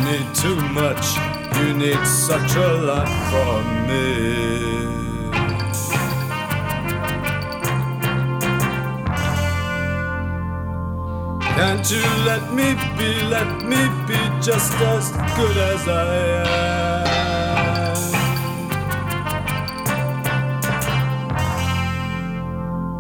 need too much, you need such a lot from me. Can't you let me be just as good as I am?